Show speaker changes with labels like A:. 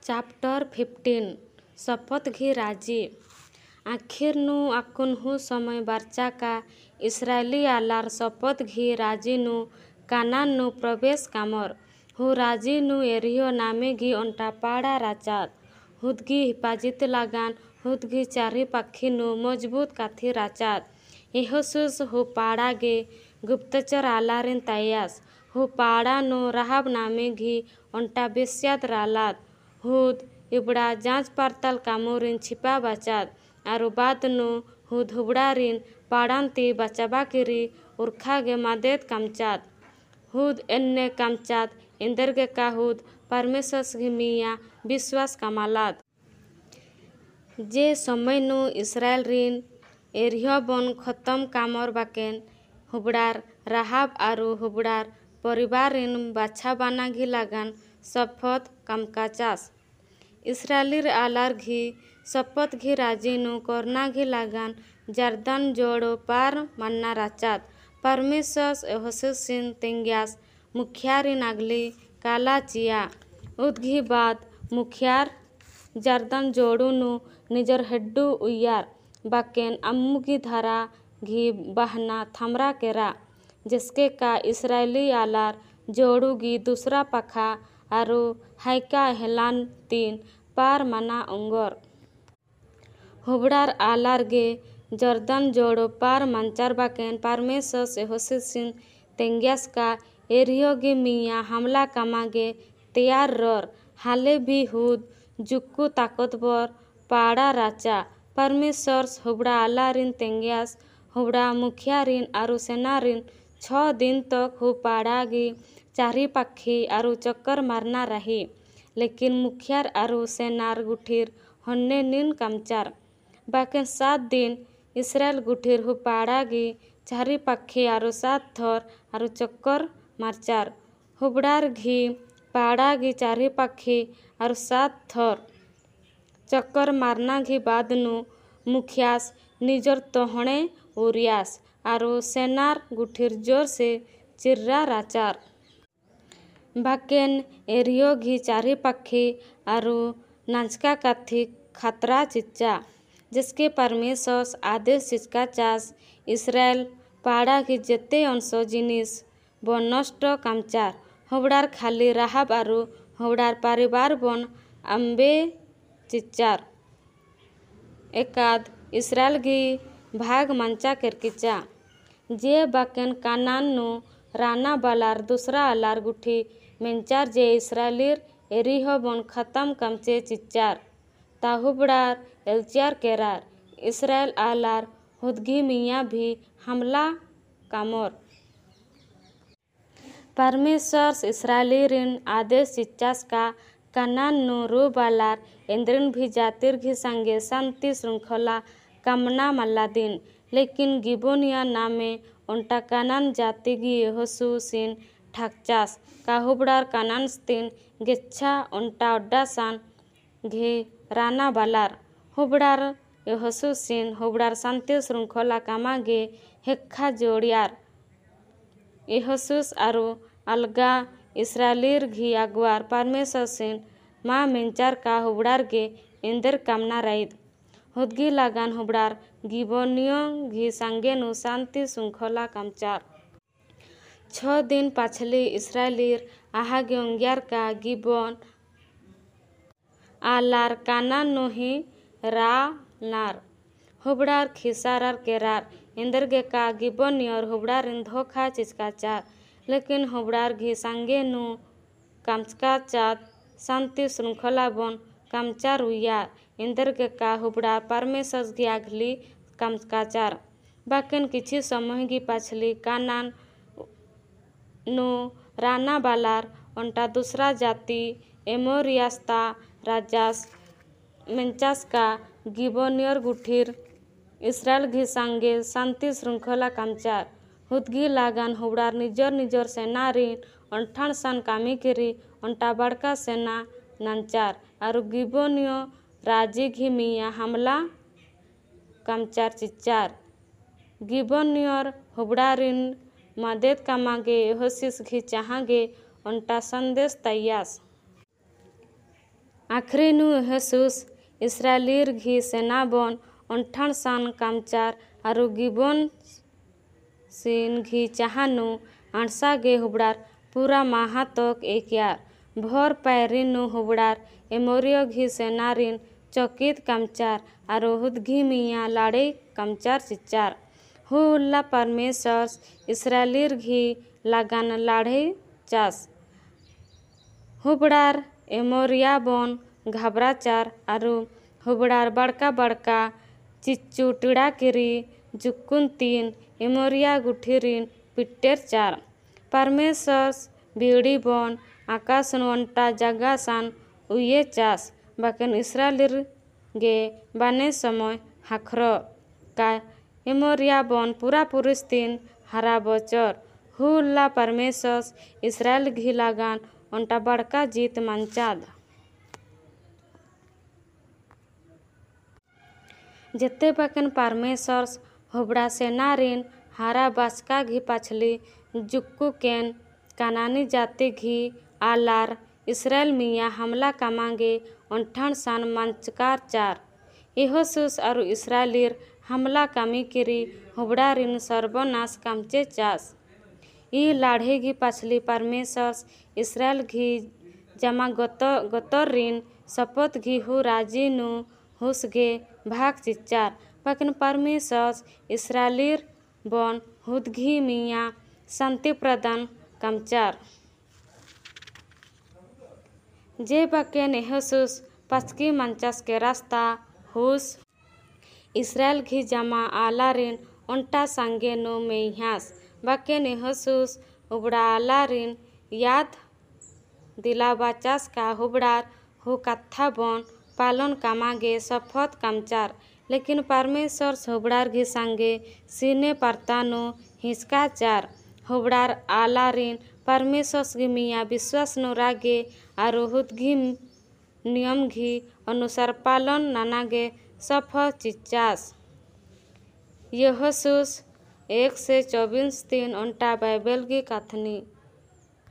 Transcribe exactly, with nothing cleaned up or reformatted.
A: Chapter fifteen शपथ घी राजी आखिर नु आकुन हु समय बारचा का इसराइली आलार शपथ घी राजी नु कानान नु प्रवेश कामर हु राजी नु एरियो नामे घी अंटा पाड़ा राचात हुदगी हिपाजित लागान हुदगी चारी पाखी नु मजबूत काथी राचात यहोसुस हु पाड़ा गे गुप्तचर आलारिन तयास हु पाड़ा नु राहब नामे घी अंटा बेस्यात रालात हुद इबड़ा जांच पारताल कामोरिन छिपा बचात आरु बात नु हुद हुबड़ारिन पाड़ांती बचाबा किरी उर्खा गे मादेत कामचात हुद एन्ने कामचात इंदर गे का हुद परमेशस घी मिया विश्वास कामालात जे समय नु इसराइल रिन एरियो बन खत्म कामर बाकेन हुबड़ार राहाब आरु हुबड़ार परिवार रिन बाछा बाना घी लगान शपथ कामकाचास इसराइलीर आलार घी शपथ घी राजी नु करना घी लगान जर्दान जोड़ो पार मन्ना राचात परमेशस यहोशुसिन तेंग्यास मुखियारी नागली काला चिया उदघी बाद मुखियार जर्दान जोड़ू नु निजर हेड्डू उयार बाकेन अम्मुगी धारा घी बहना थमरा केरा जिसके का इसराइली आलार जोड़ू घी दूसरा पखा आरु हाइका हेलान तीन पार मना उंगर हुबड़ार आलार गे जर्दान जोड़ो पार मंचार बाकेन परमेशस यहोशुसिन तेंग्यास का एरियो गे मिया हमला कामा गे तैयार रर हाले भी हुद जुक्कू ताकतवर पाड़ा राचा परमेशर्स हुबड़ा आलारिन तेंग्यास हुबड़ा मुखिया रिन आरु सेना रिन छ दिन तक हु पाड़ा गे चारी पाखी आरु चक्कर मारना रही लेकिन मुखियार आरु सेनार गुठीर हन्ने निन कामचार बाकेन सात दिन इसराइल गुठीर हु पाड़ा गे चारी पाखी आरु सात थर आरु चक्कर मारचार हुबड़ार घी पाड़ा गे चारी पाखी आरु सात थर चक्कर मारना घी बाद नु मुखियास निजर तोहणे उरियास आरु सेनार गुठीर जोर से चिर्रा राचार बाकेन एरियो घी चारी पाखी आरु नाचका काथी खतरा चिच्चा जिसके परमेशस आदेश चिचका चास इसराइल पाड़ा घी जेते अंश जिनिस बन नष्ट कामचार हुबड़ार खाली राहाब आरु हुबड़ार परिवार बन अम्बे चिच्चार एकाद इसराइल घी भाग मंचा केरकिचा जे बाकेन कानान नु राना बालार दूसरा आलार गुठी मेंचार जे इसराइलीर एरिहो बन खत्म कमचे चिच्चार ताहुबड़ार एलचार केरार इसराइल आलार हुदगी मिया भी हमला कामर परमेशर्स इसराइलीरिन आदेश चिच्चास का कानान नु रूब आलार इंद्रिन भी जातिर घी संगे शांति श्रृंखला कामना मल्ला दिन लेकिन गिबोनिया नामे उन्टा कानान जाति गी यहोशुसिन ठाकचास का हुबड़ार कानान स्तिन गेच्छा उन्टा अड्डासान घे राना बालार हुबड़ार यहोशुसिन हुबड़ार शांति श्रृंखला कामा गे हेक्खा जोड़ियार यहोशुस आरु अलगा इसराइलीर घी अगवार परमेशसिन मा मेंचार का हुबड़ार गे इंदर कामना राइद हुदगी लगान हुबड़ार गिबोनियो घी संगे नु शांति श्रृंखला कामचार छ दिन पाछली इसराइलीर आहागे अंग्यार का गिबोन आलार कानान नु ही रा नार हुबड़ार खिसारार केरार इंदर गे का गिबोनियर हुबड़ार इन धोखा चिचकाचार लेकिन हुबड़ार घी संगे नु कामचकाचात शांति श्रृंखला बन कामचार उयार इंदर के का हुबड़ा परमेशस घी आगली कामचकाचार बाकेन किछि समय गी पाछली कानान नु राना बालार अंटा दूसरा जाति एमोरियास्ता राजास मेंचास का गिबोनियर गुठीर इसराइल घी संगे शांति श्रृंखला कामचार हुदगी लगान हुबड़ार निजर निजर सेना रिन अंठान सान कामी किरी अंटा बड़का सेना नांचार आरु गिबोनियो राजी घी मिया हमला कामचार चिच्चार गिबोनियर हुबड़ारिन मदेद कामागे यहोशिस घी चाहागे अंटा संदेश तैयास आखरी नु हेसुस इसराइलीर घी सेनाबन अंठाण सान कामचार आरु गिबन सीन घी चाहानु आणसा गे हुबड़ार पूरा माहा तक एक यार भर पैरिन नु हुबड़ार एमोरियो घी सेनारिन चौकीत कामचार आरु हुदघी मिया लाड़े कामचार चिचार हु उल्ला परमेश्वर इसराइलीर घी लगान लाड़े चास हुबड़ार एमोरिया बन घाबराचार आरु हुबड़ार बड़का बड़का चिच्चू टिड़ा किरी जुक्कुन तीन एमोरिया गुठिरिन पिट्टेर चार परमेश्वर बीड़ी बन आकाश वंटा जगह सान उये चास बाकेन इसराइलीर गे बाने समय हाखर का एमोरिया बन पूरा पुरिस्तीन हरा बचर हुल्ला परमेश्वर इसराइल घी लगान अंटा बड़का जीत मंचाद जेते बाकेन परमेश्वर हुबड़ा सेनारिन हारा बासका घी पाछली जुक्कू केन कानानी जाति घी आलार इसराइल मिया हमला कामांगे अंठाण सान मंचकार चार इहोसुस आरु इसराइलीर हमला कामी किरी हुबड़ारिन सर्वनाश कामचे चास ई लाढ़े घी पाछली परमेश्वर इसराइल घी जमा गत गतर शपथ घी हु राजी नु हुसगे भाग चिच्चार बाकिन परमेश्वर इसराइलीर बन हुदघी मिया शांति प्रदान कामचार जे बाकेन एहसुस पचकी मंचास के रास्ता हुस इसराइल घी जमा आलारिन अंटा सांगे नो मेह्यास बाकेन एहसुस हुबड़ा आलारिन याद दिलाबाचास का हुबड़ार हु कत्था बन पालन कामागे शपथ कामचार लेकिन परमेश्वर हुबड़ार घी सांगे सीने परतानो हिसका चार हुबड़ार आलारिन परमेश्वर घी मिया विश्वास नो रागे आरु हुदघी नियम घी अनुसार पालन नानागे शपथ चिचास यहोशूस एक से चौबीस तीन अंटा बाइबल की कथनी।